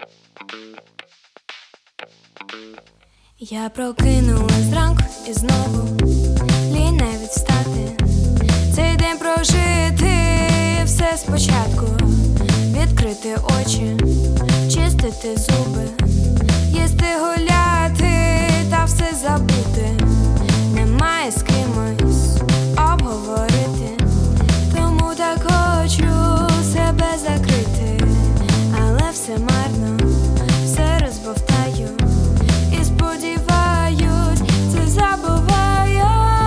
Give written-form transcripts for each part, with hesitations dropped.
Я прокинулась зранку і знову лінь навіть встати. Цей день прожити все спочатку, відкрити очі, чистити зуби, їсти, гуляти та все забути. Немає з кимось обговорити, тому так хочу себе закрити, але все марно, все розбовтаю і сподіваюсь, це забуваю.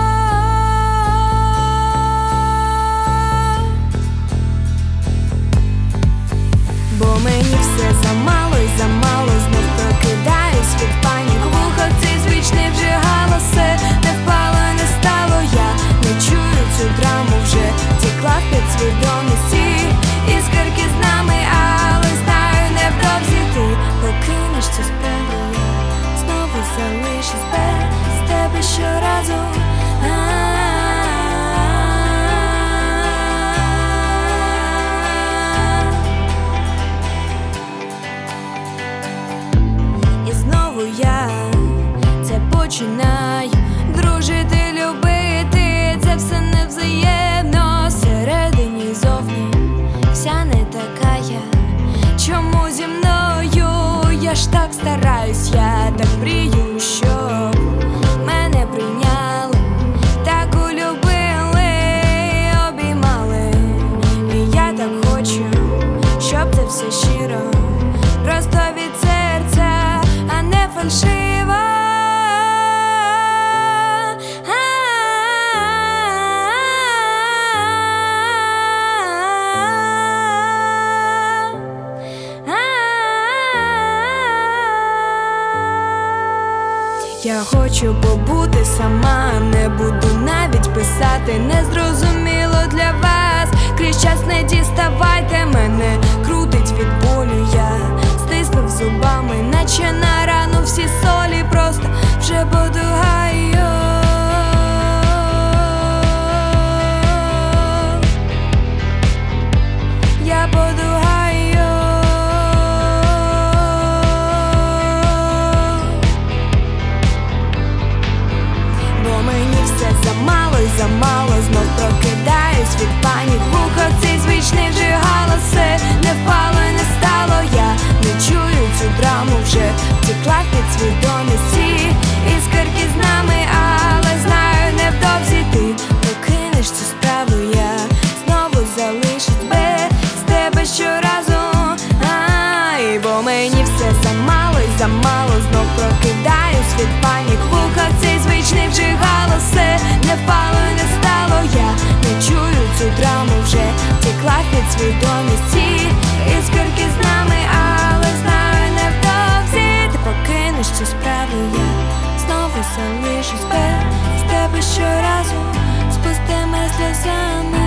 Бо мені все замало і замало, знов прокидаюсь від панік. В ухах цей звичний вже галас, не впало, не стало, я не чую цю драму вже, тікла в підсвідомості, іскорки з нами, але знаю, невдовзі ти покинеш цю справу, я знову залишусь без тебе щоразу. І знову я це починаю дружити, любити, це все невзаємно, всередині й зовні вся не така я. Чому зі мною? Я ж так стараюсь, я так мрію, щоб мене прийняли, так улюбили, обіймали. І я так хочу, щоб це все щиро, просто від серця, а не фальшиво. Я хочу побути сама, не буду навіть писати, незрозуміло для вас. Крізь час не діставайте мене, крутить від болю, я стиснув зубами, наче на рану всі солі, просто вже подугаю. Я подугаю. Бо мені все замало і замало, знов прокидаюсь від панік. В ухах цей звичний вже галас, не впало і не стало, я не чую цю драму вже, втекла в підсвідомості, іскорки з нами, але знаю, невдовзі ти покинеш цю справу, я знову залишусь без тебе щоразу. Бо мені все замало і замало, знов прокидаюсь від панік. В ухах цей звичний вже галас, не впало і не стало, я не чую цю драму вже, втекла в підсвідомості, іскорки з нами, але знаю, невдовзі ти покинеш цю справу, я знову залишусь без тебе щоразу, з пустими сльозами.